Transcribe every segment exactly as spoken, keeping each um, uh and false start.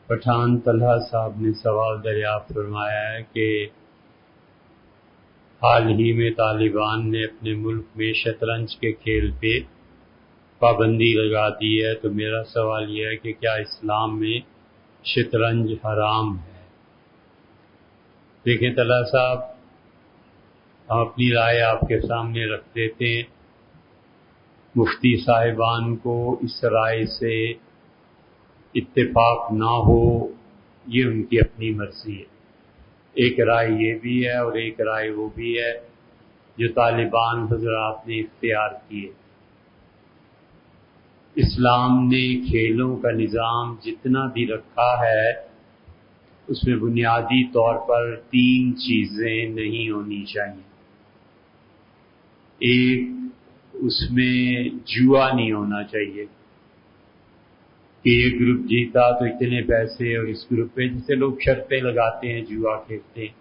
پٹھان طلحہ صاحب نے سوال دریافت فرمایا ہے کہ حال ہی میں طالبان نے اپنے ملک میں شطرنج کے کھیل پہ پابندی لگا دی ہے، تو میرا سوال یہ ہے کہ کیا اسلام میں شطرنج حرام ہے؟ دیکھیں طلحہ صاحب، ہم اپنی رائے آپ کے سامنے رکھ دیتے ہیں۔ مفتی صاحبان کو اس رائے سے اتفاق نہ ہو، یہ ان کی اپنی مرضی ہے۔ ایک رائے یہ بھی ہے اور ایک رائے وہ بھی ہے جو طالبان حضرات نے اختیار کیے۔ اسلام نے کھیلوں کا نظام جتنا بھی رکھا ہے، اس میں بنیادی طور پر تین چیزیں نہیں ہونی چاہیے۔ ایک، اس میں جوا نہیں ہونا چاہیے کہ یہ گروپ جیتا تو اتنے پیسے، اور اس گروپ پہ جسے لوگ شرطیں لگاتے ہیں، جوا کھیلتے ہیں۔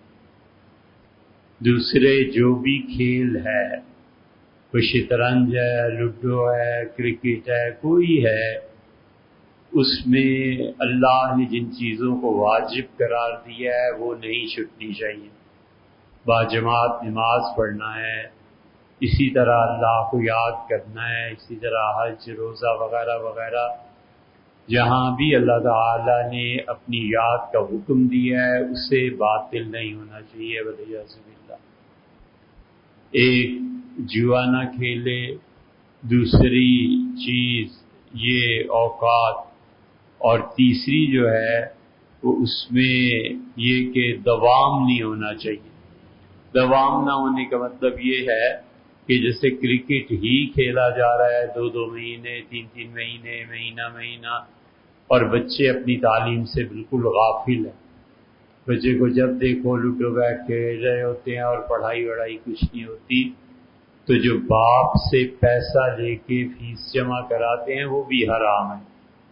دوسرے، جو بھی کھیل ہے، کوئی شطرنج ہے، لوڈو ہے، کرکٹ ہے، کوئی ہے، اس میں اللہ نے جن چیزوں کو واجب قرار دیا ہے وہ نہیں چھوٹنی چاہیے۔ باجماعت نماز پڑھنا ہے، اسی طرح اللہ کو یاد کرنا ہے، اسی طرح حج، روزہ وغیرہ وغیرہ، جہاں بھی اللہ تعالی نے اپنی یاد کا حکم دیا ہے اسے باطل نہیں ہونا چاہیے، والعیاذ باللہ۔ ایک، جوا نہ کھیلے۔ دوسری چیز یہ اوقات، اور تیسری جو ہے وہ اس میں یہ کہ دوام نہیں ہونا چاہیے۔ دوام نہ ہونے کا مطلب یہ ہے کہ جیسے کرکٹ ہی کھیلا جا رہا ہے دو دو مہینے، تین تین مہینے، مہینہ مہینہ، اور بچے اپنی تعلیم سے بالکل غافل ہیں۔ بچے کو جب دیکھو لوڈو بیٹھ کے رہے ہوتے ہیں اور پڑھائی وڑھائی کچھ نہیں ہوتی، تو جو باپ سے پیسہ لے کے فیس جمع کراتے ہیں وہ بھی حرام ہے۔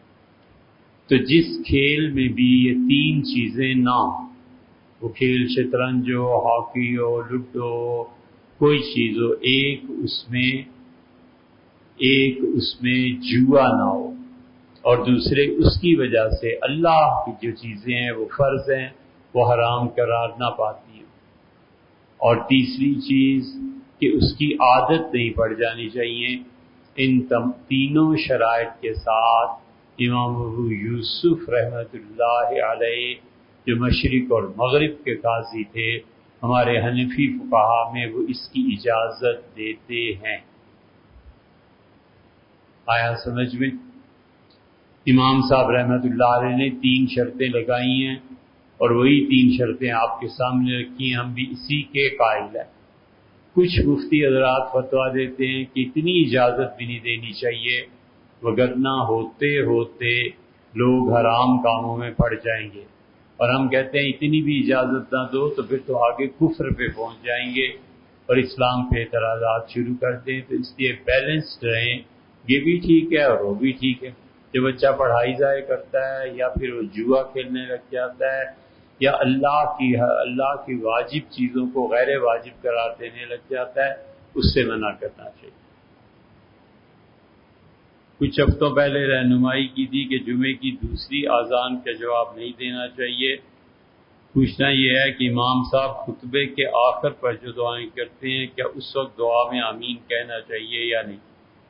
تو جس کھیل میں بھی یہ تین چیزیں نہ ہوں، وہ کھیل شطرنج ہو، ہاکی ہو، لوڈو ہو، کوئی چیز ہو، ایک اس میں ایک اس میں جوا نہ ہو، اور دوسرے اس کی وجہ سے اللہ کی جو چیزیں ہیں وہ فرض ہیں وہ حرام قرار نہ پاتی ہیں، اور تیسری چیز کہ اس کی عادت نہیں پڑ جانی چاہیے۔ ان تینوں شرائط کے ساتھ امام ابو یوسف رحمۃ اللہ علیہ جو مشرق اور مغرب کے قاضی تھے، ہمارے حنفی فقہا میں، وہ اس کی اجازت دیتے ہیں۔ آیا سمجھ میں؟ امام صاحب رحمۃ اللہ علیہ نے تین شرطیں لگائی ہیں، اور وہی تین شرطیں آپ کے سامنے رکھی ہیں، ہم بھی اسی کے قائل ہیں۔ کچھ مفتی حضرات فتویٰ دیتے ہیں کہ اتنی اجازت بھی نہیں دینی چاہیے، وگرنہ ہوتے ہوتے لوگ حرام کاموں میں پڑ جائیں گے، اور ہم کہتے ہیں اتنی بھی اجازت نہ دو تو پھر تو آگے کفر پہ پہنچ جائیں گے اور اسلام پہ اعتراضات شروع کر دیں۔ تو اس لیے بیلنسڈ رہیں، یہ بھی ٹھیک ہے اور وہ بھی ٹھیک ہے۔ جو بچہ پڑھائی ضائع کرتا ہے، یا پھر وہ جوا کھیلنے لگ جاتا ہے، یا اللہ کی اللہ کی واجب چیزوں کو غیر واجب قرار دینے لگ جاتا ہے، اس سے منع کرنا چاہیے۔ کچھ ہفتوں پہلے رہنمائی کی تھی کہ جمعے کی دوسری اذان کا جواب نہیں دینا چاہیے۔ پوچھنا یہ ہے کہ امام صاحب خطبے کے آخر پر جو دعائیں کرتے ہیں، کیا اس وقت دعا میں آمین کہنا چاہیے یا نہیں؟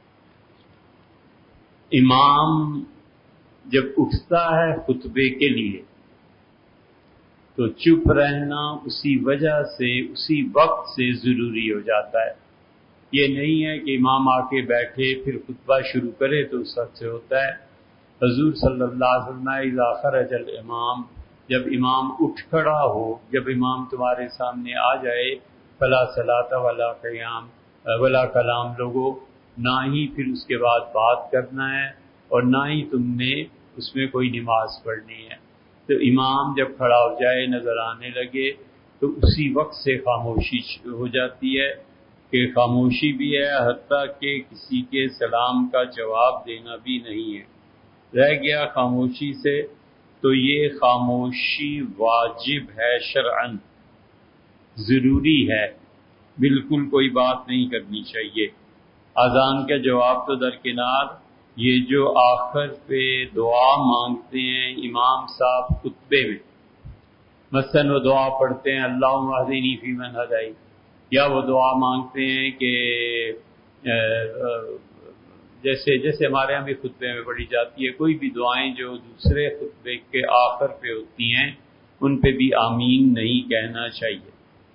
امام جب اٹھتا ہے خطبے کے لیے تو چپ رہنا اسی وجہ سے، اسی وقت سے ضروری ہو جاتا ہے۔ یہ نہیں ہے کہ امام آ کے بیٹھے پھر خطبہ شروع کرے تو اس وقت سے ہوتا ہے۔ حضور صلی اللہ علیہ وسلم اذا خرج الامام، جب امام اٹھ کھڑا ہو، جب امام تمہارے سامنے آ جائے، فلا صلاۃ ولا قیام ولا کلام، لوگوں نہ ہی پھر اس کے بعد بات کرنا ہے اور نہ ہی تم نے اس میں کوئی نماز پڑھنی ہے۔ تو امام جب کھڑا ہو جائے، نظر آنے لگے، تو اسی وقت سے خاموشی ہو جاتی ہے، کہ خاموشی بھی ہے، حتیٰ کہ کسی کے سلام کا جواب دینا بھی نہیں ہے۔ رہ گیا خاموشی سے، تو یہ خاموشی واجب ہے، شرعاً ضروری ہے، بالکل کوئی بات نہیں کرنی چاہیے۔ اذان کا جواب تو درکنار، یہ جو آخر پہ دعا مانگتے ہیں امام صاحب خطبے میں، مثلاً وہ دعا پڑھتے ہیں اللہم اہدنی فیمن ہدیت، یا وہ دعا مانگتے ہیں کہ جیسے جیسے ہمارے یہاں بھی خطبے میں پڑھی جاتی ہے، کوئی بھی دعائیں جو دوسرے خطبے کے آخر پہ ہوتی ہیں ان پہ بھی آمین نہیں کہنا چاہیے۔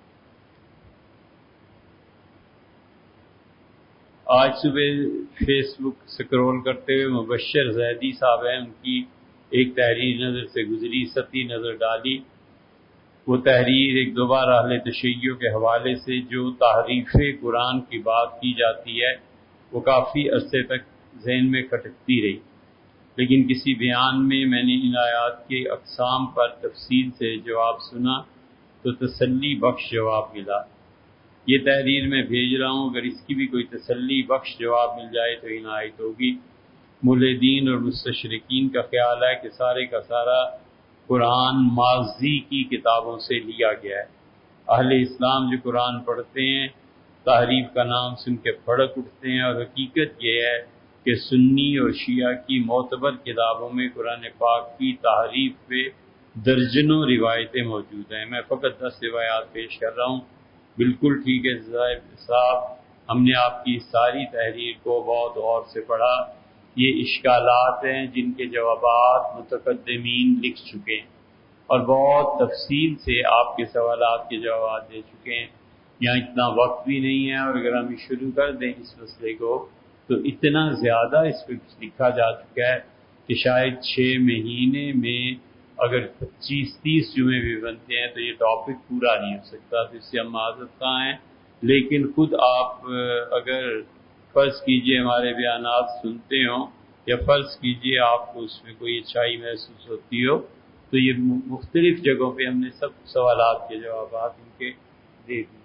آج صبح فیس بک سکرول کرتے ہوئے مبشر زیدی صاحب ہیں، ان کی ایک تحریر نظر سے گزری، ستی نظر ڈالی۔ وہ تحریر ایک دوبارہ اہل تشیع کے حوالے سے جو تحریف قرآن کی بات کی جاتی ہے وہ کافی عرصے تک ذہن میں کھٹکتی رہی، لیکن کسی بیان میں میں نے ان آیات کے اقسام پر تفصیل سے جواب سنا تو تسلی بخش جواب ملا۔ یہ تحریر میں بھیج رہا ہوں، اگر اس کی بھی کوئی تسلی بخش جواب مل جائے تو عنایت ہوگی۔ ملحدین اور مستشرقین کا خیال ہے کہ سارے کا سارا قرآن ماضی کی کتابوں سے لیا گیا ہے۔ اہل اسلام جو قرآن پڑھتے ہیں تحریف کا نام سن کے بھڑک اٹھتے ہیں، اور حقیقت یہ ہے کہ سنی اور شیعہ کی معتبر کتابوں میں قرآن پاک کی تحریف پہ درجنوں روایتیں موجود ہیں۔ میں فقط دس روایات پیش کر رہا ہوں۔ بالکل ٹھیک ہے صاحب، ہم نے آپ کی ساری تحریر کو بہت غور سے پڑھا۔ یہ اشکالات ہیں جن کے جوابات متقدمین لکھ چکے ہیں اور بہت تفصیل سے آپ کے سوالات کے جوابات دے چکے ہیں۔ یہاں اتنا وقت بھی نہیں ہے، اور اگر ہم شروع کر دیں اس مسئلے کو تو اتنا زیادہ اس پہ لکھا جا چکا ہے کہ شاید چھ مہینے میں اگر پچیس تیس جمعے بھی بنتے ہیں تو یہ ٹاپک پورا نہیں ہو سکتا، تو اس سے ہم معذرت خواہ ہیں۔ لیکن خود آپ اگر فرض کیجئے ہمارے بیانات سنتے ہوں یا فرض کیجئے آپ کو اس میں کوئی اچھائی محسوس ہوتی ہو تو یہ مختلف جگہوں پہ ہم نے سب سوالات کے جوابات ان کے دے دیے۔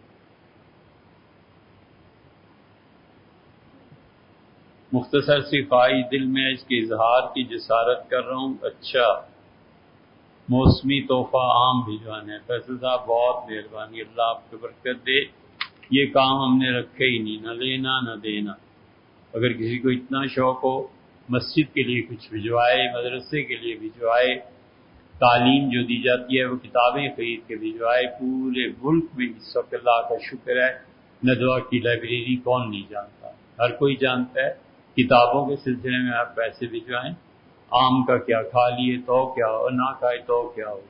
مختصر سی خواہش دل میں اس کے اظہار کی جسارت کر رہا ہوں۔ اچھا، موسمی تحفہ عام بھجوانا ہے۔ فیصل صاحب بہت مہربانی، اللہ آپ کو برکت دے۔ یہ کام ہم نے رکھے ہی نہیں، نہ لینا نہ دینا۔ اگر کسی کو اتنا شوق ہو مسجد کے لیے کچھ بھجوائے، مدرسے کے لیے بھجوائے، تعلیم جو دی جاتی ہے وہ کتابیں خرید کے بھجوائے۔ پورے ملک میں اس وقت اللہ کا شکر ہے ندوہ کی لائبریری کون نہیں جانتا، ہر کوئی جانتا ہے۔ کتابوں کے سلسلے میں آپ پیسے بھجوائیں، آم کا کیا، کھا لیے تو کیا، اور نہ کھائے تو کیا ہو۔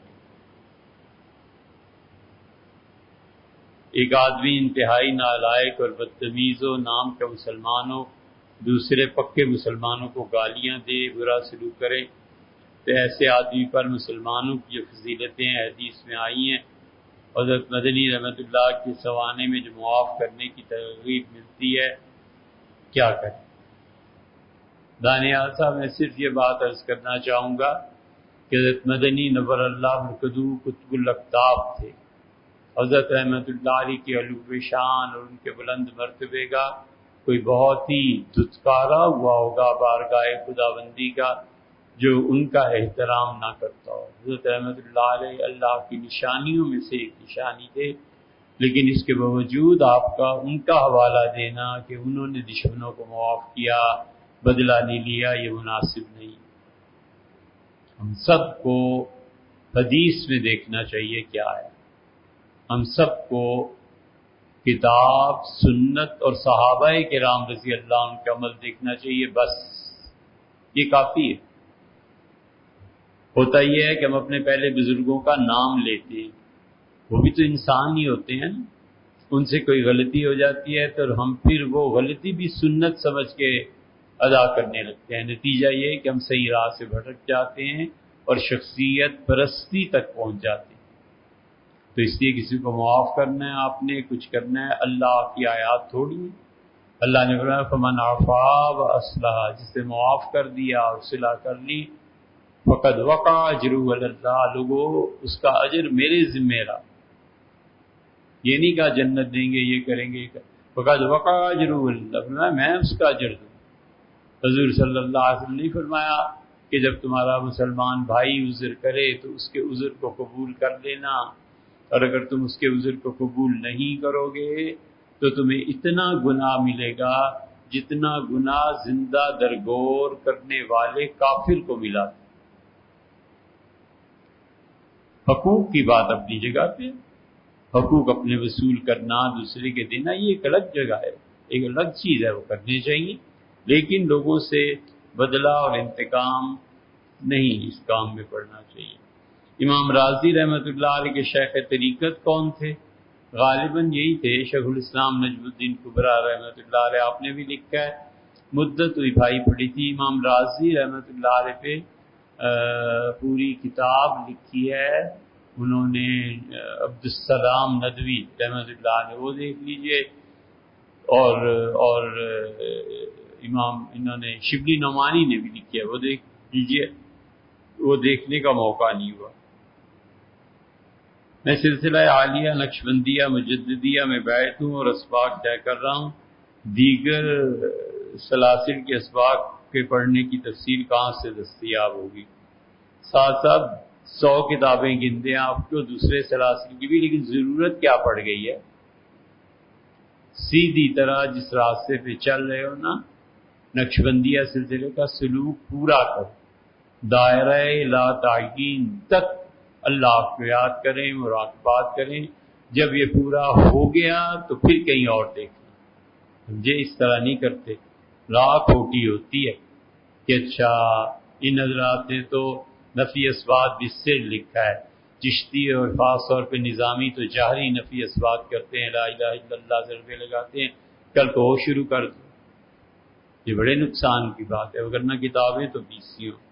ایک آدمی انتہائی نالائق اور بدتمیز و نام کا مسلمان ہو، دوسرے پکے مسلمانوں کو گالیاں دے، برا سلوک کرے، تو ایسے آدمی پر مسلمانوں کی جو فضیلتیں حدیث میں آئی ہیں، حضرت مدنی رحمۃ اللہ کے سوانے میں جو معاف کرنے کی ترغیب ملتی ہے، کیا کریں؟ دانیال صاحب، میں صرف یہ بات عرض کرنا چاہوں گا کہ حضرت مدنی نور اللہ مرکزو قطب الاقطاب تھے۔ حضرت رحمۃ اللہ علیہ کی علو شان اور ان کے بلند مرتبے کا کوئی بہت ہی دھتکارا ہوا ہوگا بارگاہ خداوندی کا جو ان کا احترام نہ کرتا ہو۔ حضرت رحمۃ اللہ علیہ اللہ کی نشانیوں میں سے ایک نشانی تھے، لیکن اس کے باوجود آپ کا ان کا حوالہ دینا کہ انہوں نے دشمنوں کو معاف کیا، بدلہ نہیں لیا، یہ مناسب نہیں۔ ہم سب کو حدیث میں دیکھنا چاہیے کیا ہے، ہم سب کو کتاب، سنت اور صحابہ کرام رضی اللہ عنہ کا عمل دیکھنا چاہیے، بس یہ کافی ہے۔ ہوتا یہ ہے کہ ہم اپنے پہلے بزرگوں کا نام لیتے ہیں، وہ بھی تو انسان ہی ہوتے ہیں، ان سے کوئی غلطی ہو جاتی ہے تو ہم پھر وہ غلطی بھی سنت سمجھ کے ادا کرنے لگتے ہیں۔ نتیجہ یہ کہ ہم صحیح راہ سے بھٹک جاتے ہیں اور شخصیت پرستی تک پہنچ جاتے ہیں۔ تو اس لیے کسی کو معاف کرنا ہے، آپ نے کچھ کرنا ہے، اللہ کی آیات تھوڑی ہے۔ اللہ نے فرمایا فمن عفا واصلح، جسے معاف کر دیا اور صلح کر لی، فقد وقع اجرہ علی اللہ، لوگوں اس کا اجر میرے ذمہ رہا۔ یہ نہیں کہا جنت دیں گے، یہ کریں گے، فقد وقع اجرہ علی اللہ، فرمایا میں اس کا اجر دوں۔ حضور صلی اللہ علیہ وسلم نے فرمایا کہ جب تمہارا مسلمان بھائی عذر کرے تو اس کے عذر کو قبول کر لینا، اور اگر تم اس کے عذر کو قبول نہیں کرو گے تو تمہیں اتنا گناہ ملے گا جتنا گناہ زندہ درگور کرنے والے کافر کو ملا تھا۔ حقوق کی بات اپنی جگہ پہ، حقوق اپنے وصول کرنا، دوسرے کے دینا، یہ ایک الگ جگہ ہے، ایک الگ چیز ہے، وہ کرنے چاہیے، لیکن لوگوں سے بدلہ اور انتقام نہیں اس کام میں پڑنا چاہیے۔ امام رازی رحمۃ اللہ علیہ کے شیخ طریقت کون تھے؟ غالباً یہی تھے شیخ الاسلام نجم الدین کبریٰ رحمۃ اللہ علیہ۔ آپ نے بھی لکھا ہے، مدت ہوئی بھائی پڑھی تھی، امام رازی رحمۃ اللہ علیہ پہ پوری کتاب لکھی ہے انہوں نے، عبدالسلام ندوی رحمۃ اللہ علیہ، وہ دیکھ لیجئے، اور اور امام انہوں نے شبلی نعمانی نے بھی لکھی ہے، وہ دیکھ لیجئے، وہ دیکھنے کا موقع نہیں ہوا۔ میں سلسلہ عالیہ نقشبندیہ مجددیہ میں بیٹھ ہوں اور اسباق طے کر رہا ہوں، دیگر سلاسل کے اسباق کے پڑھنے کی تفصیل کہاں سے دستیاب ہوگی؟ ساتھ ساتھ سو کتابیں گن دیں آپ کو دوسرے سلاسل کی بھی، لیکن ضرورت کیا پڑ گئی ہے؟ سیدھی طرح جس راستے پہ چل رہے ہو نا، نقشبندیہ سلسلے کا سلوک پورا کرو، دائرہ لا تعین تک اللہ کو یاد کریں، مراقبات کریں، جب یہ پورا ہو گیا تو پھر کہیں اور دیکھنا، سمجھے؟ اس طرح نہیں کرتے، راہ کھوٹی ہوتی ہے کہ اچھا ان حضرات نے تو نفی اسبات بسر لکھا ہے، چشتی اور خاص طور پہ نظامی تو جہری نفی اسبات کرتے ہیں، لا الہ الا اللہ ضربے لگاتے ہیں، کل تو وہ شروع کر دو، یہ بڑے نقصان کی بات ہے، وگرنہ کتابیں تو بیسی ہوں۔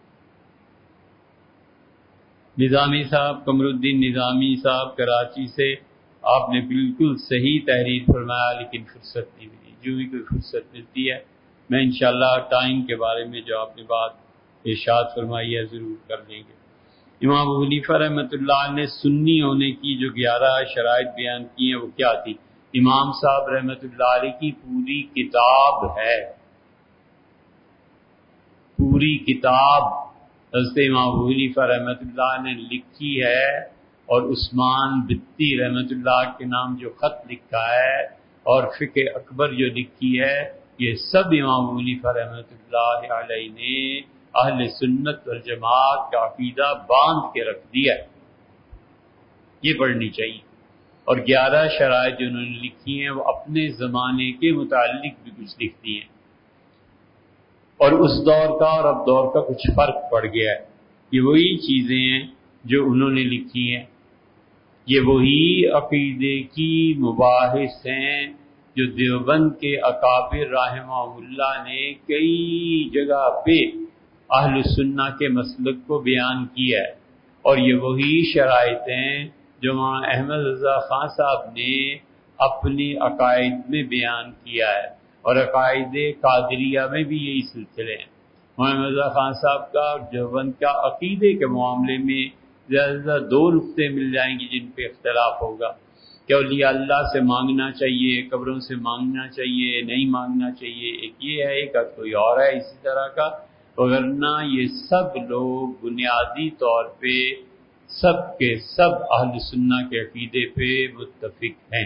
نظامی صاحب، قمر الدین نظامی صاحب کراچی سے، آپ نے بالکل صحیح تحریر فرمایا، لیکن فرصت نہیں ملی، جو بھی کوئی فرصت ملتی ہے میں انشاءاللہ ٹائم کے بارے میں جو آپ نے بات ارشاد فرمائی ہے ضرور کر لیں گے۔ امام ابو حنیفہ رحمۃ اللہ نے سنی ہونے کی جو گیارہ شرائط بیان کی ہیں وہ کیا تھی؟ امام صاحب رحمۃ اللہ علیہ کی پوری کتاب ہے، پوری کتاب حضرت امام ابو حنیفہ رحمۃ اللہ نے لکھی ہے، اور عثمان بتی رحمۃ اللہ کے نام جو خط لکھا ہے اور فقہ اکبر جو لکھی ہے، یہ سب امام ابو حنیفہ رحمۃ اللہ علیہ نے اہل سنت والجماعت کا عقیدہ باندھ کے رکھ دیا ہے، یہ پڑھنی چاہیے۔ اور گیارہ شرائط جو انہوں نے لکھی ہیں وہ اپنے زمانے کے متعلق بھی کچھ لکھتی ہیں، اور اس دور کا اور اب دور کا کچھ فرق پڑ گیا ہے، یہ وہی چیزیں ہیں جو انہوں نے لکھی ہیں، یہ وہی عقیدے کی مباحث ہیں جو دیوبند کے اکابر رحمہ اللہ نے کئی جگہ پہ اہل سنہ کے مسلک کو بیان کیا ہے، اور یہ وہی شرائط ہیں جو مولانا احمد رضا خان صاحب نے اپنی عقائد میں بیان کیا ہے، اور عقائد قادریہ میں بھی یہی سلسلے ہیں۔ مولانا رضا خان صاحب کا دیوبند کا عقیدے کے معاملے میں زیادہ سے زیادہ دو نقطے مل جائیں گے جن پہ اختلاف ہوگا کہ اولیاء اللہ سے مانگنا چاہیے، قبروں سے مانگنا چاہیے، نہیں مانگنا چاہیے، ایک یہ ہے، ایک کوئی اور ہے اسی طرح کا، وگرنہ یہ سب لوگ بنیادی طور پہ سب کے سب اہل سنہ کے عقیدے پہ متفق ہیں،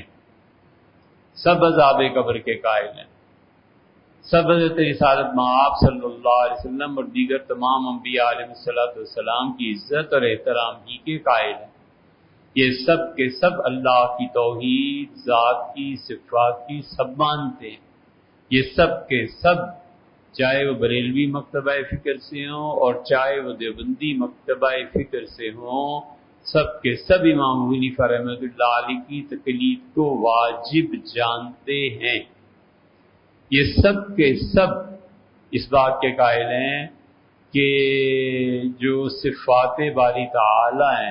سب عذاب قبر کے قائل ہیں، سب حضرت رسالت مآب صلی اللہ علیہ وسلم اور دیگر تمام انبیاء علیہ الصلوۃ والسلام کی عزت اور احترام ہی کے قائل ہیں، یہ سب کے سب اللہ کی توحید، ذات کی، صفات کی سب مانتے ہیں، یہ سب کے سب چاہے وہ بریلوی مکتبہ فکر سے ہوں اور چاہے وہ دیوبندی مکتبہ فکر سے ہوں، سب کے سب امام ابو حنیفہ رحمۃ اللہ علیہ کی تقلید کو واجب جانتے ہیں، یہ سب کے سب اس بات کے قائل ہیں کہ جو صفات باری تعالی ہیں،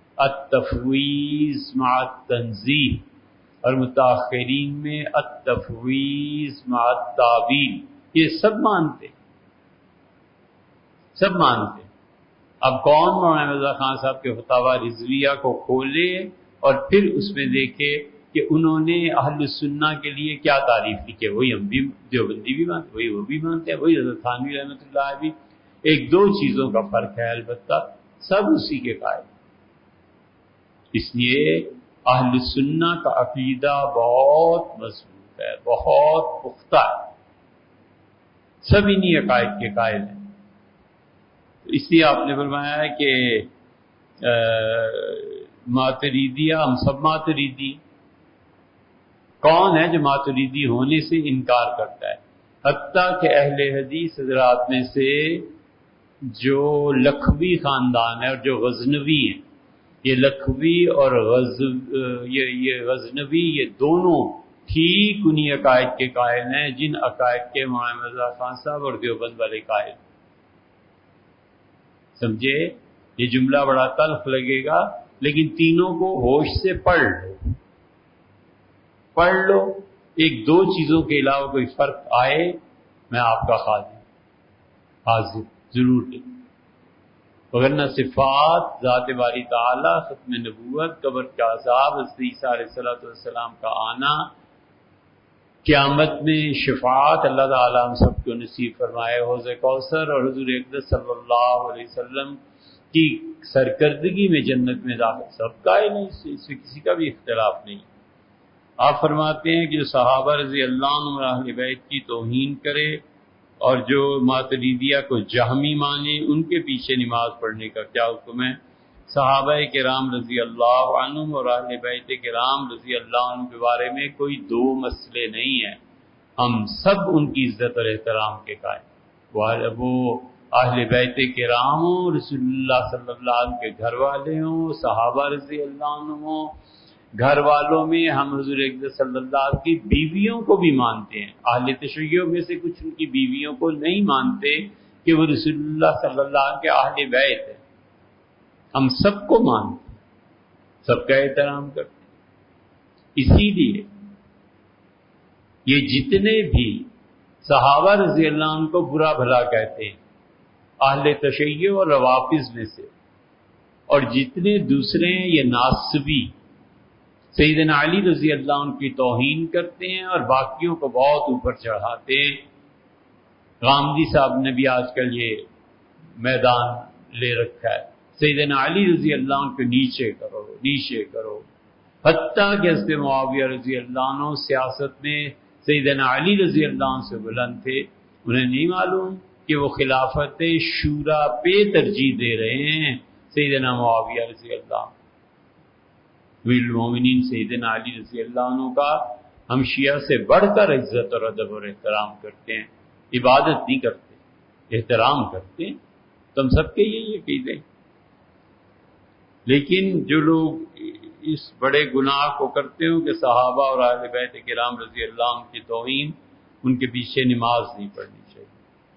التفویض مع التنزیہ، اور متاخرین میں التفویض مع التعویل، یہ سب مانتے سب مانتے اب کون مولانا رضا خان صاحب کے فتاوی رضویہ کو کھولے اور پھر اس میں دیکھے کہ انہوں نے اہل سنہ کے لیے کیا تعریف لکھی ہے، وہی ہم بھی دیوبندی بھی مانتے، وہی وہ بھی مانتے ہیں، وہی حضرت تھانوی رحمۃ اللہ بھی، ایک دو چیزوں کا فرق ہے البتہ سب اسی کے قائل، اس لیے اہل سنہ کا عقیدہ بہت مضبوط ہے، بہت پختہ ہے، سب انہی عقائد کے قائل ہیں. اس لیے آپ نے فرمایا ہے کہ ماتریدیہ، ہم سب ماتریدی. کون ہے جو ماتریدی ہونے سے انکار کرتا ہے؟ حتیٰ کہ اہل حدیث حضرات میں سے جو لکھوی خاندان ہے اور جو غزنوی ہیں، یہ لکھوی اور غز یہ یہ غزنوی، یہ دونوں ٹھیک انہی عقائد کے قائل ہیں جن عقائد کے مولانا مرزا خان صاحب اور دیوبند والے قائل. سمجھے؟ یہ جملہ بڑا تلخ لگے گا، لیکن تینوں کو ہوش سے پڑھ لو پڑھ لو ایک دو چیزوں کے علاوہ کوئی فرق آئے، میں آپ کا خادم حاضر ضرور دیں. وگرنہ صفات ذات باری تعالی، ختم نبوت، قبر کا عذاب، حضرت عیسیٰ علیہ الصلوۃ والسلام کا آنا، قیامت میں شفاعت، اللہ تعالیٰ ہم سب کو نصیب فرمائے حوض کوثر، اور حضور اقدس صلی اللہ علیہ وسلم کی سرکردگی میں جنت میں داخل، سب قائل ہیں، اس سے کسی کا بھی اختلاف نہیں. آپ فرماتے ہیں کہ جو صحابہ رضی اللہ عنہ اور اہل بیت کی توہین کرے اور جو ماتریدیہ کو جہمی مانے، ان کے پیچھے نماز پڑھنے کا کیا حکم ہے؟ صحابہ کرام رضی اللہ عنہم اور اہل بیت کرام رضی اللہ عنہ کے بارے میں کوئی دو مسئلے نہیں ہیں. ہم سب ان کی عزت اور احترام کے قائل. وہ اہل بیت کرام ہوں، رسول اللہ صلی اللہ علیہ وسلم کے گھر والے ہوں، صحابہ رضی اللہ عنہ ہوں. گھر والوں میں ہم حضور اقدس صلی اللہ علیہ وسلم کی بیویوں کو بھی مانتے ہیں. اہل تشیع میں سے کچھ ان کی بیویوں کو نہیں مانتے کہ وہ رسول اللہ صلی اللہ علیہ وسلم کے اہل بیت ہیں. ہم سب کو مانتے ہیں، سب کا احترام کرتے ہیں. اسی لیے یہ جتنے بھی صحابہ رضی اللہ عنہ کو برا بھلا کہتے ہیں اہل تشیع اور روافض میں سے، اور جتنے دوسرے ہیں یہ ناصبی سیدنا علی رضی اللہ عنہ کی توہین کرتے ہیں اور باقیوں کو بہت اوپر چڑھاتے ہیں. غامدی صاحب نے بھی آج کل یہ میدان لے رکھا ہے، سیدنا علی رضی اللہ عنہ کو نیچے کرو نیچے کرو. حتیٰ کہ حضرت معاویہ رضی اللہ عنہ سیاست میں سیدنا علی رضی اللہ عنہ سے بلند تھے. انہیں نہیں معلوم کہ وہ خلافت شورا پہ ترجیح دے رہے ہیں سیدنا معاویہ رضی اللہ عنہ. امیر المومنین سیدنا علی رضی اللہ عنہ کا ہم شیعہ سے بڑھ کر عزت اور ادب اور احترام کرتے ہیں. عبادت نہیں کرتے، احترام کرتے ہیں. تو ہم سب کے یہی عقیدے. لیکن جو لوگ اس بڑے گناہ کو کرتے ہوں کہ صحابہ اور اہل بیت کرام رضی اللہ عنہ کی توہین، ان کے پیچھے نماز نہیں پڑھنی چاہیے.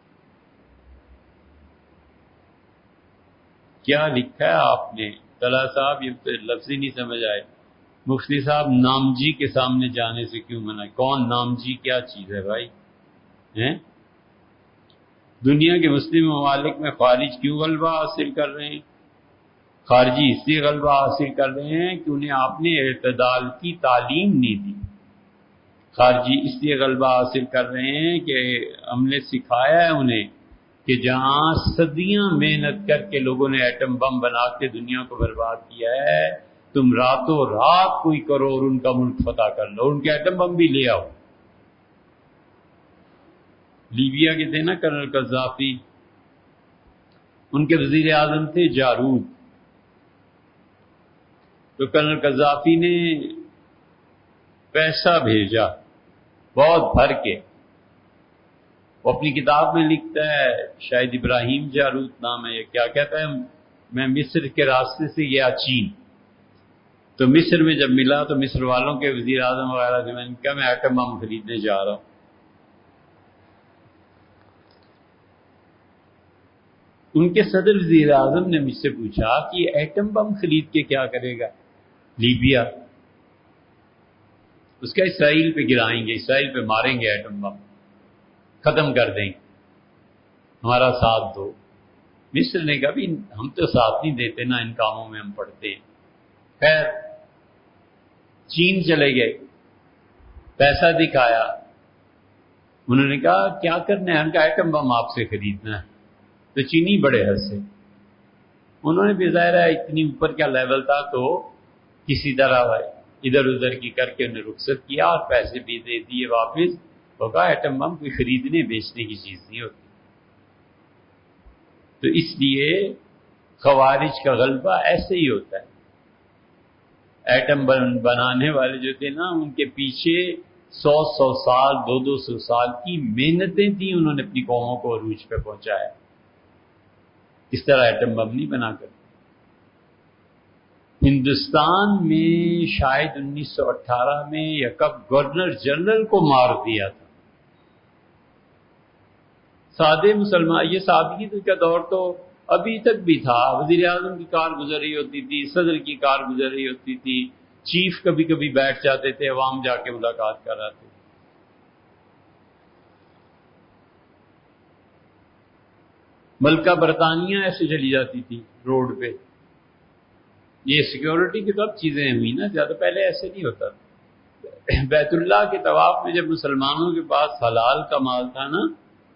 کیا لکھا ہے آپ نے طلحہ صاحب؟ یہ تو لفظ ہی نہیں سمجھ آئے. مفتی صاحب نامجی کے سامنے جانے سے کیوں منع؟ کون نامجی؟ کیا چیز ہے بھائی؟ ہیں دنیا کے مسلم ممالک میں خارج کیوں غلبہ حاصل کر رہے ہیں؟ خارجی اس لیے غلبہ حاصل کر رہے ہیں کہ انہیں آپ نے اعتدال کی تعلیم نہیں دی. خارجی اس لیے غلبہ حاصل کر رہے ہیں کہ ہم نے سکھایا ہے انہیں کہ جہاں صدیاں محنت کر کے لوگوں نے ایٹم بم بنا کے دنیا کو برباد کیا ہے، تم راتوں رات کوئی کرو اور ان کا ملک فتح کر لو، ان کے ایٹم بم بھی لے آؤ. لیبیا کے تھے نا کرنل قذافی، ان کے وزیر اعظم تھے جارود. تو کرنل قذافی نے پیسہ بھیجا بہت بھر کے. وہ اپنی کتاب میں لکھتا ہے، شاید ابراہیم جارود نام ہے، یہ کیا کہتا ہے، میں مصر کے راستے سے گیا چین. تو مصر میں جب ملا تو مصر والوں کے وزیر اعظم وغیرہ سے میں نے کہا میں ایٹم بم خریدنے جا رہا ہوں. ان کے صدر وزیر اعظم نے مجھ سے پوچھا کہ یہ ایٹم بم خرید کے کیا کرے گا لیبیا؟ اس کا اسرائیل پہ گرائیں گے، اسرائیل پہ ماریں گے ایٹم بم، ختم کر دیں گے، ہمارا ساتھ دو. مصر نے کہا بھی ہم تو ساتھ نہیں دیتے نا ان کاموں میں، ہم پڑھتے ہیں. خیر چین چلے گئے، پیسہ دکھایا. انہوں نے کہا کیا کرنا ہے؟ ان کا ایٹم بم آپ سے خریدنا ہے. تو چینی بڑے ہنسے. انہوں نے بھی ظاہر ہے اتنی اوپر کا لیول تھا تو کسی طرح ادھر ادھر کی کر کے انہیں رخصت کیا اور پیسے بھی دے دیے واپس. وہ کہا ایٹم بم کوئی خریدنے بیچنے کی چیز نہیں ہوتی. تو اس لیے خوارج کا غلبہ ایسے ہی ہوتا ہے. ایٹم بم بنانے والے جو تھے نا، ان کے پیچھے سو سو سال دو دو سو سال کی محنتیں تھیں، انہوں نے اپنی قوموں کو عروج پہ پہنچایا. اس طرح ایٹم بم نہیں بنا کر. ہندوستان میں شاید انیس سو اٹھارہ میں یا کب گورنر جنرل کو مار دیا تھا. سادے مسلمان، یہ سادگی کا دور تو ابھی تک بھی تھا. وزیر اعظم کی کار گزر رہی ہوتی تھی، صدر کی کار گزر رہی ہوتی تھی، چیف کبھی کبھی بیٹھ جاتے تھے، عوام جا کے ملاقات کر رہے تھے. ملکہ برطانیہ ایسے چلی جاتی تھی روڈ پہ. یہ سیکیورٹی کی تو اب چیزیں ہوئی نا، زیادہ پہلے ایسے نہیں ہوتا. بیت اللہ کے طواف میں جب مسلمانوں کے پاس حلال کا مال تھا نا،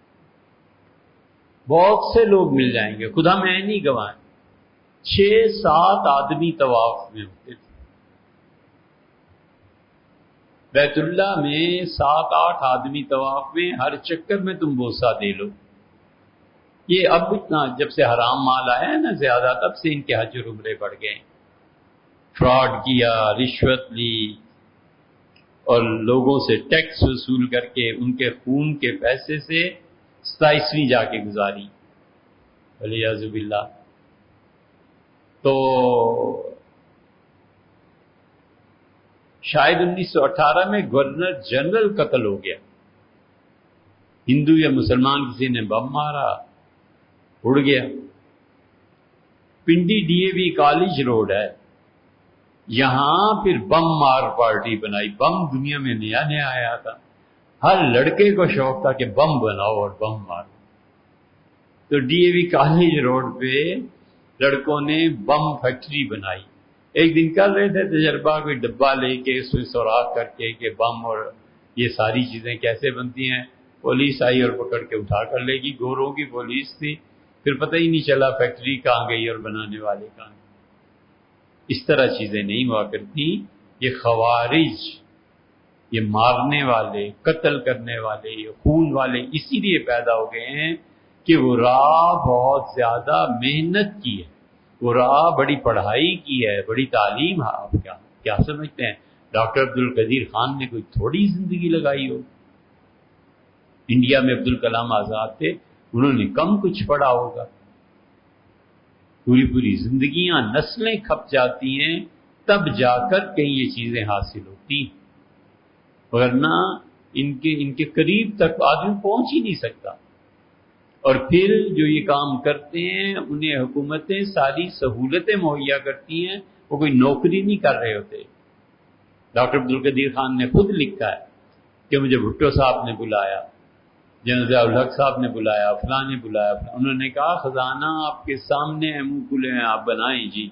بہت سے لوگ مل جائیں گے، خدا میں نہیں گوائیں، چھ سات آدمی طواف میں ہوتے تھے. بیت اللہ میں سات آٹھ آدمی طواف میں، ہر چکر میں تم بوسہ دے لو. یہ اب اتنا جب سے حرام مال آیا ہے نا زیادہ، تب سے ان کے حج اور عمرے بڑھ گئے. فراڈ کیا، رشوت لی، اور لوگوں سے ٹیکس وصول کر کے ان کے خون کے پیسے سے ستائیسویں جا کے گزاری، والعیاذ باللہ. تو شاید انیس سو اٹھارہ میں گورنر جنرل قتل ہو گیا. ہندو یا مسلمان کسی نے بم مارا، اڑ گیا. Pindi D A V college road ہے، یہاں پھر بم مار پارٹی بنائی. بم دنیا میں نیا نیا آیا تھا، ہر لڑکے کو شوق تھا کہ بم بناؤ اور بم مارو. تو D A V college road پہ لڑکوں نے بم فیکٹری بنائی. ایک دن کر رہے تھے تجربہ، کوئی ڈبہ لے کے اس میں سوراخ کر کے کہ بم اور یہ ساری چیزیں کیسے بنتی ہیں. پولیس آئی اور پکڑ کے اٹھا کر لے گی. گوروں کی پولیس تھی، پھر پتہ ہی نہیں چلا فیکٹری کہاں گئی اور بنانے والے کہاں گئے. اس طرح چیزیں نہیں ہوا کرتی. یہ خوارج، یہ مارنے والے، قتل کرنے والے، یہ خون والے اسی لیے پیدا ہو گئے ہیں کہ وہ راہ بہت زیادہ محنت کی ہے، وہ راہ بڑی پڑھائی کی ہے، بڑی تعلیم ہے. آپ کیا کیا سمجھتے ہیں ڈاکٹر عبد القدیر خان نے کوئی تھوڑی زندگی لگائی ہو؟ انڈیا میں عبد الکلام آزاد تھے، انہوں نے کم کچھ پڑھا ہوگا. پوری پوری زندگیاں، نسلیں کھپ جاتی ہیں، تب جا کر کہیں یہ چیزیں حاصل ہوتی، ورنہ ان کے ان کے قریب تک آدمی پہنچ ہی نہیں سکتا. اور پھر جو یہ کام کرتے ہیں انہیں حکومتیں ساری سہولتیں مہیا کرتی ہیں، وہ کوئی نوکری نہیں کر رہے ہوتے. ڈاکٹر عبد القدیر خان نے خود لکھا ہے کہ مجھے بھٹو صاحب نے بلایا، جنرل ضیاء الحق صاحب نے بلایا، فلاں نے بلایا، انہوں نے کہا خزانہ آپ کے سامنے ہے، منہ کھلے ہیں، آپ بنائیں جی.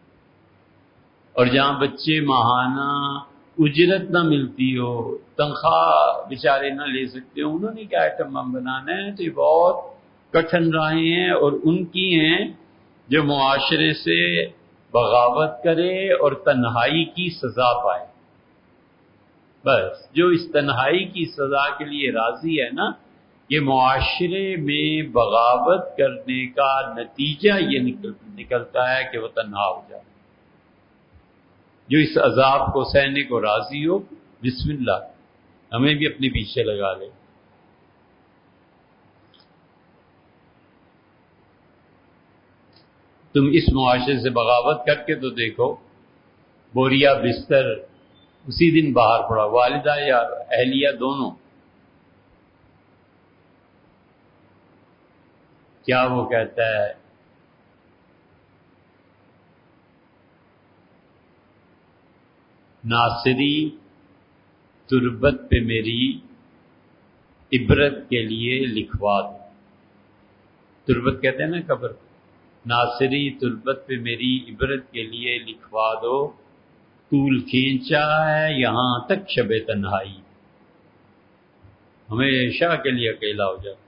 اور جہاں بچے ماہانہ اجرت نہ ملتی ہو، تنخواہ بیچارے نہ لے سکتے ہو، انہوں نے کیا ایٹم بم بنانا ہے. تو یہ بہت کٹھن راہیں ہیں، اور ان کی ہیں جو معاشرے سے بغاوت کرے اور تنہائی کی سزا پائے. بس جو اس تنہائی کی سزا کے لیے راضی ہے نا، یہ معاشرے میں بغاوت کرنے کا نتیجہ یہ نکل نکلتا ہے کہ وہ تنہا ہو جائے. جو اس عذاب کو سہنے کو راضی ہو، بسم اللہ، ہمیں بھی اپنے پیچھے لگا لے. تم اس معاشرے سے بغاوت کر کے تو دیکھو، بوریا بستر اسی دن باہر پڑا، والدہ یا اہلیہ دونوں. کیا وہ کہتا ہے، ناصری تربت پہ میری عبرت کے لیے لکھوا دو. تربت کہتے ہیں نا قبر. ناصری تربت پہ میری عبرت کے لیے لکھوا دو، طول کھینچا ہے یہاں تک شب تنہائی، ہمیشہ کے لیے اکیلا ہو جاتا.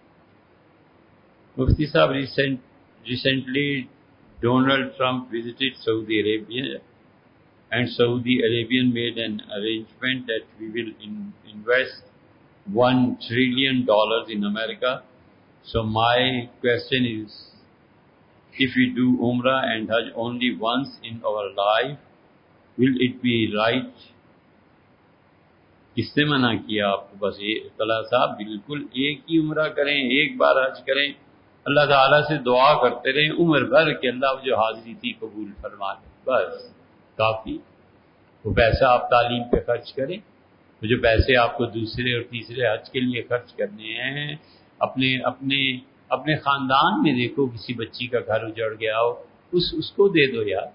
مفتی صاحب recent recently Donald Trump visited Saudi Arabia and Saudi Arabian made an arrangement that we will in, invest one trillion dollars in America. So my question is, if we do Umrah and Hajj only once in our life, will it be right? کس نے منع کیا آپ کو؟ بس یہ طلحہ صاحب بالکل ایک ہی عمرہ کریں، ایک بار حج کریں، اللہ تعالیٰ سے دعا کرتے رہیں عمر بھر کہ اللہ جو حاضری تھی قبول فرما لے، بس کافی۔ وہ پیسہ آپ تعلیم پہ خرچ کریں، وہ جو پیسے آپ کو دوسرے اور تیسرے حج کے لیے خرچ کرنے ہیں، اپنے اپنے اپنے خاندان میں دیکھو کسی بچی کا گھر اجڑ گیا ہو، اس اس کو دے دو یار۔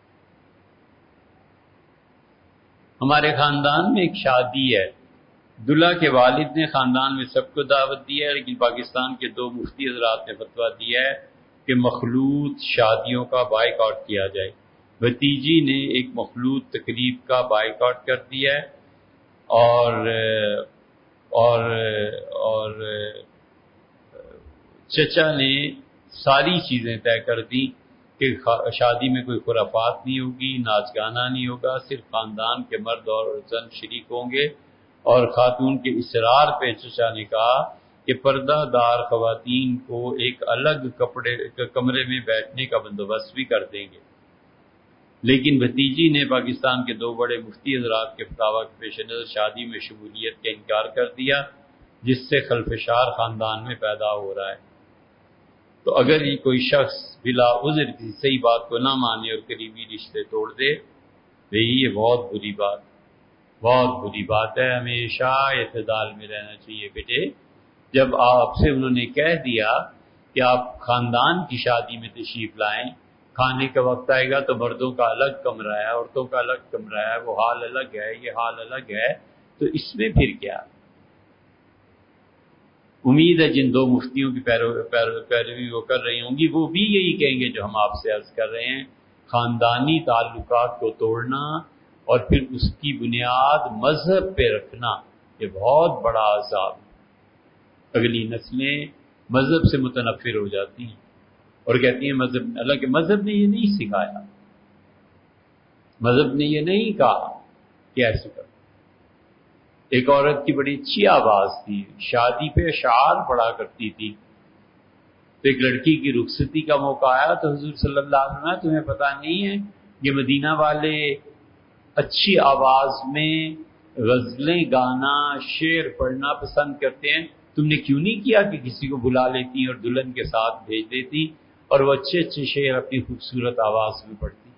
ہمارے خاندان میں ایک شادی ہے، دلہا کے والد نے خاندان میں سب کو دعوت دی ہے، لیکن پاکستان کے دو مفتی حضرات نے فتویٰ دیا ہے کہ مخلوط شادیوں کا بائیکاٹ کیا جائے۔ بھتیجی نے ایک مخلوط تقریب کا بائیکاٹ کر دیا ہے، اور اور اور چچا نے ساری چیزیں طے کر دی کہ شادی میں کوئی خرافات نہیں ہوگی، ناچ گانا نہیں ہوگا، صرف خاندان کے مرد اور زن شریک ہوں گے، اور خاتون کے اصرار پہ چچا نے کہا کہ پردہ دار خواتین کو ایک الگ کپڑے کمرے میں بیٹھنے کا بندوبست بھی کر دیں گے۔ لیکن بھتیجی نے پاکستان کے دو بڑے مفتی حضرات کے فتاوی کے پیش نظر شادی میں شمولیت کا انکار کر دیا، جس سے خلفشار خاندان میں پیدا ہو رہا ہے۔ تو اگر یہ کوئی شخص بلا عذر کسی صحیح بات کو نہ مانے اور قریبی رشتے توڑ دے، بھئی یہ بہت بری بات بہت بری بات ہے۔ ہمیشہ اعتدال میں رہنا چاہیے بیٹے۔ جب آپ سے انہوں نے کہہ دیا کہ آپ خاندان کی شادی میں تشریف لائیں، کھانے کا وقت آئے گا تو مردوں کا الگ کمرہ ہے، عورتوں کا الگ کمرہ ہے، وہ حال الگ ہے، یہ حال الگ ہے، تو اس میں پھر کیا؟ امید ہے جن دو مفتیوں کی پیروی وہ کر رہی ہوں گی، وہ بھی یہی کہیں گے جو ہم آپ سے عرض کر رہے ہیں۔ خاندانی تعلقات کو توڑنا اور پھر اس کی بنیاد مذہب پہ رکھنا، یہ بہت بڑا عذاب ہے۔ اگلی نسلیں مذہب سے متنفر ہو جاتی ہیں اور کہتی ہیں مذہب، حالانکہ مذہب نے یہ نہیں سکھایا، مذہب نے یہ نہیں کہا کہ ایسے کرو۔ ایک عورت کی بڑی اچھی آواز تھی، شادی پہ اشعار پڑھا کرتی تھی، تو ایک لڑکی کی رخصتی کا موقع آیا تو حضور صلی اللہ علیہ وسلم، تمہیں پتہ نہیں ہے یہ مدینہ والے اچھی آواز میں غزلیں گانا، شعر پڑھنا پسند کرتے ہیں، تم نے کیوں نہیں کیا کہ کسی کو بلا لیتی اور دلہن کے ساتھ بھیج دیتی اور وہ اچھے اچھے شعر اپنی خوبصورت آواز میں پڑھتی؟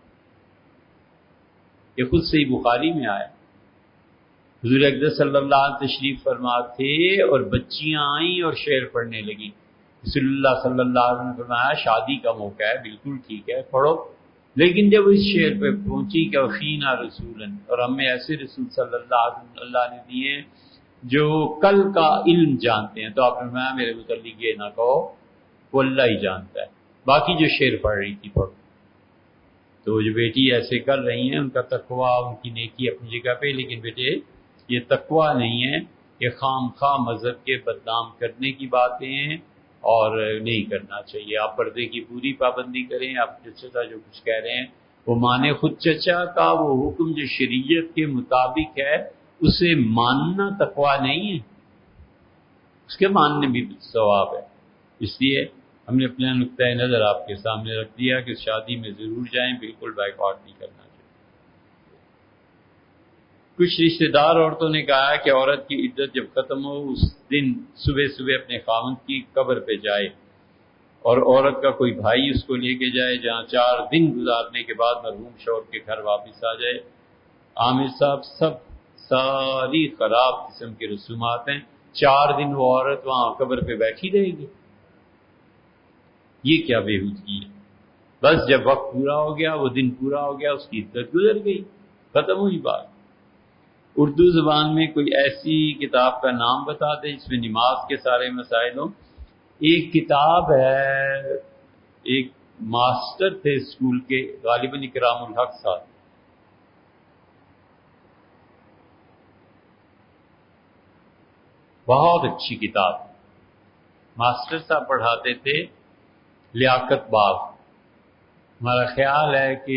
یہ خود صحیح بخاری میں آیا۔ حضور اقدس صلی اللہ علیہ وسلم تشریف فرما تھے اور بچیاں آئیں اور شعر پڑھنے لگیں۔ رسول اللہ صلی اللہ علیہ وسلم نے فرمایا شادی کا موقع ہے، بالکل ٹھیک ہے پڑھو، لیکن جب اس شعر پہ پہنچی کہ وفینا رسولن، اور ہمیں ایسے رسول صلی اللہ علیہ وسلم اللہ نے دیے ہیں جو کل کا علم جانتے ہیں، تو آپ نے فرمایا میرے متعلق یہ نہ کہو، وہ اللہ ہی جانتا ہے، باقی جو شعر پڑھ رہی تھی پڑھو۔ تو جو بیٹی ایسے کر رہی ہیں ان کا تقویٰ، ان کی نیکی اپنی جگہ پہ، لیکن بیٹے یہ تقویٰ نہیں ہے، یہ خام خواہ مذہب کے بدنام کرنے کی باتیں ہیں اور نہیں کرنا چاہیے۔ آپ پردے کی پوری پابندی کریں، آپ چچا جو کچھ کہہ رہے ہیں وہ مانے، خود چچا کا وہ حکم جو شریعت کے مطابق ہے اسے ماننا تقویٰ نہیں ہے، اس کے ماننے بھی ثواب ہے۔ اس لیے ہم نے اپنا نقطۂ نظر آپ کے سامنے رکھ دیا کہ شادی میں ضرور جائیں، بالکل بائیکاٹ نہیں کرنا چاہیے۔ کچھ رشتہ دار عورتوں نے کہا کہ عورت کی عدت جب ختم ہو اس دن صبح صبح اپنے خاوند کی قبر پہ جائے اور عورت کا کوئی بھائی اس کو لے کے جائے، جہاں چار دن گزارنے کے بعد مرحوم شوہر کے گھر واپس آ جائے۔ عامر صاحب سب ساری خراب قسم کے رسومات ہیں، چار دن وہ عورت وہاں قبر پہ بیٹھی رہے گی، یہ کیا بےہودگی ہے؟ بس جب وقت پورا ہو گیا، وہ دن پورا ہو گیا، اس کی عدت گزر گئی، ختم ہوئی بات۔ اردو زبان میں کوئی ایسی کتاب کا نام بتا دے جس میں نماز کے سارے مسائل ہوں۔ ایک کتاب ہے، ایک ماسٹر تھے اسکول کے، غالباً اکرام الحق صاحب، بہت اچھی کتاب، ماسٹر صاحب پڑھاتے تھے لیاقت باغ، ہمارا خیال ہے کہ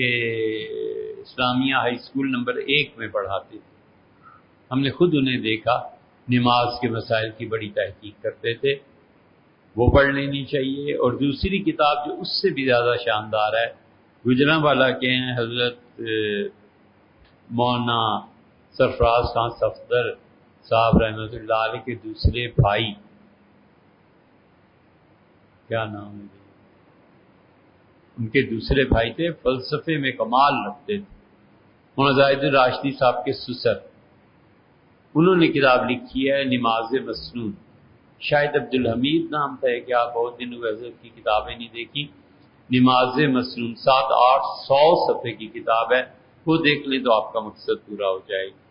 اسلامیہ ہائی اسکول نمبر ایک میں پڑھاتے تھے، ہم نے خود انہیں دیکھا، نماز کے مسائل کی بڑی تحقیق کرتے تھے، وہ پڑھ لینی چاہیے۔ اور دوسری کتاب جو اس سے بھی زیادہ شاندار ہے، گجرانوالہ کے ہیں حضرت مولانا سرفراز خان صفدر صاحب رحمۃ اللہ علیہ کے دوسرے بھائی، کیا نام ہے ان کے دوسرے بھائی تھے، فلسفے میں کمال رکھتے تھے، مولانا زاہد الراشدی صاحب کے سسر، انہوں نے کتاب لکھی ہے نماز مسنون، شاید عبد الحمید نام تھا کہ آپ بہت دن ہوئے حضرت کی کتابیں نہیں دیکھی، نماز مسنون سات آٹھ سو صفحے کی کتاب ہے، وہ دیکھ لیں تو آپ کا مقصد پورا ہو جائے گا۔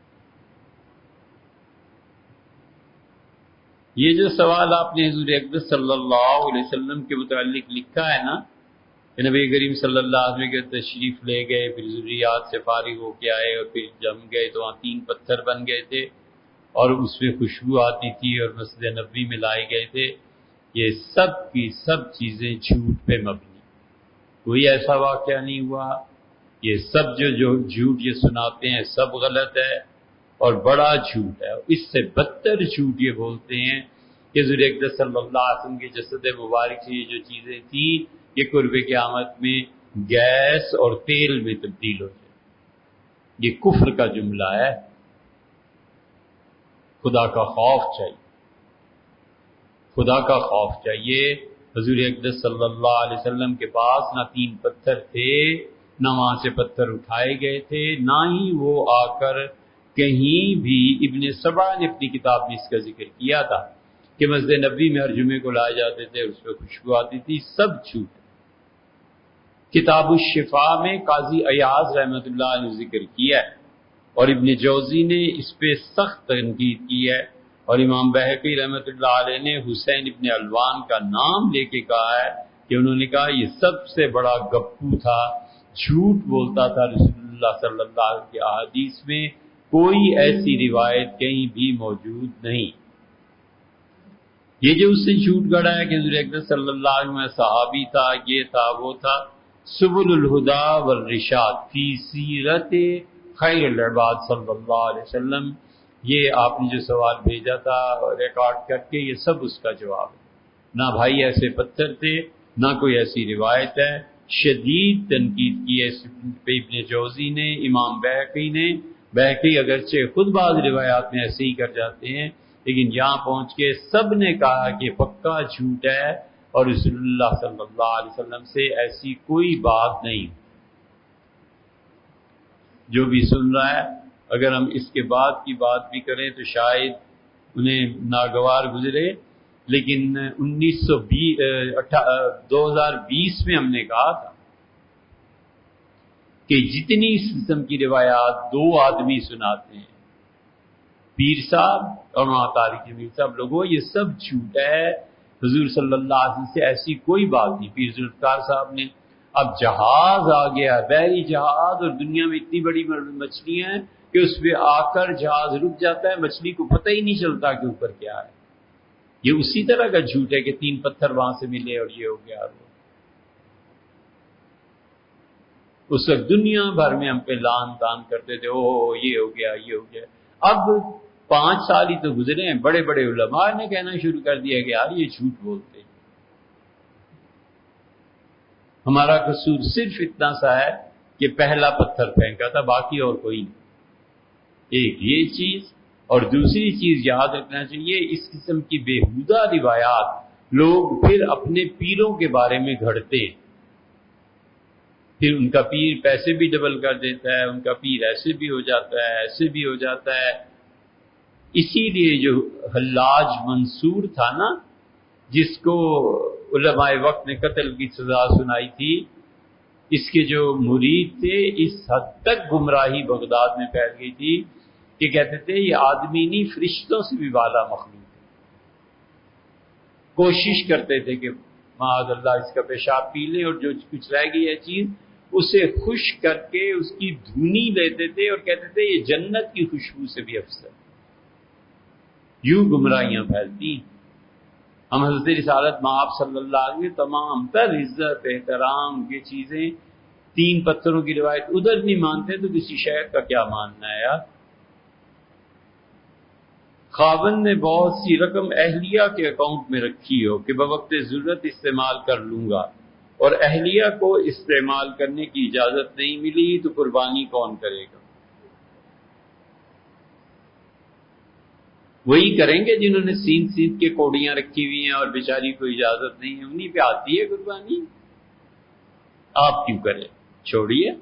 یہ جو سوال آپ نے حضور اقدس صلی اللہ علیہ وسلم کے متعلق لکھا ہے نا کہ نبی کریم صلی اللہ علیہ وسلم کے تشریف لے گئے، پھر ضروریات سے فارغ ہو کے آئے اور پھر جم گئے تو وہاں تین پتھر بن گئے تھے اور اس میں خوشبو آتی تھی اور مسجد نبوی میں لائے گئے تھے، یہ سب کی سب چیزیں جھوٹ پہ مبنی، کوئی ایسا واقعہ نہیں ہوا، یہ سب جو جو جھوٹ یہ سناتے ہیں سب غلط ہے اور بڑا جھوٹ ہے۔ اس سے بدتر جھوٹ یہ بولتے ہیں کہ حضور اقدس صلی اللہ علیہ وسلم کے جسد مبارک سے یہ جو چیزیں تھیں یہ قرب قیامت میں گیس اور تیل میں تبدیل ہو جائے، یہ کفر کا جملہ ہے۔ خدا کا خوف چاہیے، خدا کا خوف چاہیے۔ حضور اقدس صلی اللہ علیہ وسلم کے پاس نہ تین پتھر تھے، نہ وہاں سے پتھر اٹھائے گئے تھے، نہ ہی وہ آ کر کہیں بھی، ابن سبع نے اپنی کتاب میں اس کا ذکر کیا تھا کہ مسجد نبوی میں ہر جمعے کو لائے جاتے تھے، اس پہ خوشبو آتی تھی، سب جھوٹ۔ کتاب الشفا میں قاضی ایاز رحمۃ اللہ علیہ نے ذکر کیا ہے اور ابن جوزی نے اس پہ سخت تنقید کی ہے، اور امام بہقی رحمۃ اللہ علیہ نے حسین ابن علوان کا نام لے کے کہا ہے کہ انہوں نے کہا یہ سب سے بڑا گپو تھا، جھوٹ بولتا تھا، رسول اللہ صلی اللہ علیہ وسلم کے احادیث میں کوئی ایسی روایت کہیں بھی موجود نہیں۔ یہ جو اس سے جھوٹ گڑا ہے کہ حضور اقدس صلی اللہ علیہ وسلم صحابی تھا، یہ تھا وہ تھا، سبل الہدا والرشاد فی سیرت خیر العباد صلی اللہ علیہ وسلم، یہ آپ نے جو سوال بھیجا تھا ریکارڈ کر کے، یہ سب اس کا جواب ہے۔ نہ بھائی ایسے پتھر تھے، نہ کوئی ایسی روایت ہے، شدید تنقید کی ہے اس پہ ابن جوزی نے، امام بہقی نے۔ بہقی اگرچہ خود بعض روایات میں ایسے ہی کر جاتے ہیں، لیکن یہاں پہنچ کے سب نے کہا کہ پکا جھوٹ ہے اور رسول اللہ صلی اللہ علیہ وسلم سے ایسی کوئی بات نہیں۔ جو بھی سن رہا ہے اگر ہم اس کے بعد کی بات بھی کریں تو شاید انہیں ناگوار گزرے، لیکن انیس سو دو ہزار بیس میں ہم نے کہا تھا کہ جتنی اس قسم کی روایات دو آدمی سناتے ہیں، پیر صاحب اور وہاں طارق جمیل صاحب، لوگوں یہ سب جھوٹ ہے، حضور صلی اللہ علیہ وسلم سے ایسی کوئی بات نہیں۔ پیر ذوالفقار صاحب نے، اب جہاز آ گیا، بحری جہاز، اور دنیا میں اتنی بڑی مچھلیاں ہیں کہ اس پہ آ کر جہاز رک جاتا ہے، مچھلی کو پتہ ہی نہیں چلتا کہ اوپر کیا ہے۔ یہ اسی طرح کا جھوٹ ہے کہ تین پتھر وہاں سے ملے اور یہ ہو گیا اور وہ۔ اس وقت دنیا بھر میں ہم پہ لان تان کرتے تھے، او یہ ہو گیا یہ ہو گیا۔ اب پانچ سال ہی تو گزرے ہیں، بڑے بڑے علماء نے کہنا شروع کر دیا کہ یار یہ جھوٹ بولتے ہیں۔ ہمارا قصور صرف اتنا سا ہے کہ پہلا پتھر پھینکا تھا، باقی اور کوئی نہیں۔ ایک یہ چیز، اور دوسری چیز یاد رکھنا چاہیے، اس قسم کی بےہودہ روایات لوگ پھر اپنے پیروں کے بارے میں گھڑتے ہیں، پھر ان کا پیر پیسے بھی ڈبل کر دیتا ہے، ان کا پیر ایسے بھی ہو جاتا ہے، ایسے بھی ہو جاتا ہے۔ اسی لیے جو حلاج منصور تھا نا، جس کو علماء وقت نے قتل کی سزا سنائی تھی، اس کے جو مرید تھے اس حد تک گمراہی بغداد میں پھیل گئی تھی کہ کہتے تھے یہ آدمی نہیں فرشتوں سے بھی بالا مخلوق ہے۔ کوشش کرتے تھے کہ معاذ اللہ اس کا پیشاب پی لیں، اور جو کچھ رہ گئی ہے چیز اسے خشک کر کے اس کی دھونی لیتے تھے اور کہتے تھے یہ جنت کی خوشبو سے بھی افضل۔ یوں گمراہیاں پھیلتی۔ ہم حضرت رسالت مآب صلی اللہ علیہ وسلم تمام تر عزت احترام یہ چیزیں، تین پتھروں کی روایت ادھر نہیں مانتے تو کسی شیخ کا کیا ماننا ہے یار؟ خاوند نے بہت سی رقم اہلیہ کے اکاؤنٹ میں رکھی ہو کہ بوقت ضرورت استعمال کر لوں گا، اور اہلیہ کو استعمال کرنے کی اجازت نہیں ملی، تو قربانی کون کرے گا؟ وہی کریں گے جنہوں نے سین سین کے کوڑیاں رکھی ہوئی ہیں اور بیچاری کو اجازت نہیں ہے، انہی پہ آتی ہے قربانی۔ آپ کیوں کریں؟ چھوڑیے،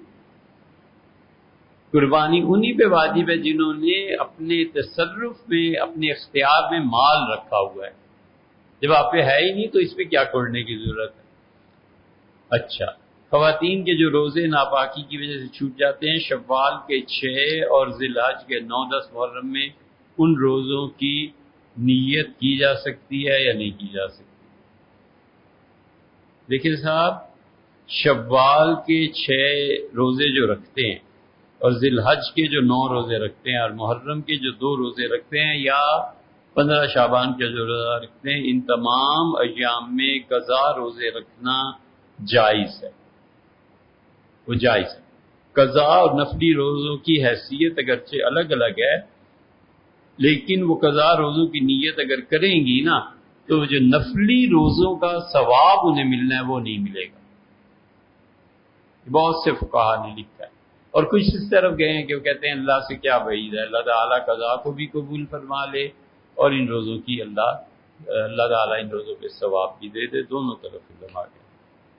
قربانی انہی پہ واجب ہے جنہوں نے اپنے تصرف میں، اپنے اختیار میں مال رکھا ہوا ہے۔ جب آپ پہ ہے ہی نہیں تو اس پہ کیا کوڑنے کی ضرورت ہے؟ اچھا، خواتین کے جو روزے ناپاکی کی وجہ سے چھوٹ جاتے ہیں، شوال کے چھ اور ذی الحج کے نو دس محرم میں ان روزوں کی نیت کی جا سکتی ہے یا نہیں کی جا سکتی؟ دیکھیں صاحب، شوال کے چھ روزے جو رکھتے ہیں اور ذی الحج کے جو نو روزے رکھتے ہیں اور محرم کے جو دو روزے رکھتے ہیں یا پندرہ شعبان کے جو روزہ رکھتے ہیں، ان تمام ایام میں قضا روزے رکھنا جائز ہے، وہ جائز ہے۔ قضا اور نفلی روزوں کی حیثیت اگرچہ الگ الگ ہے، لیکن وہ قضا روزوں کی نیت اگر کریں گی نا تو جو نفلی روزوں کا ثواب انہیں ملنا ہے وہ نہیں ملے گا۔ بہت سے فقہا نے لکھا ہے، اور کچھ اس طرف گئے ہیں کہ وہ کہتے ہیں اللہ سے کیا بعید ہے، اللہ تعالیٰ قضا کو بھی قبول فرما لے اور ان روزوں کی اللہ اللہ تعالیٰ ان روزوں پہ ثواب بھی دے دے، دونوں طرف علماء کے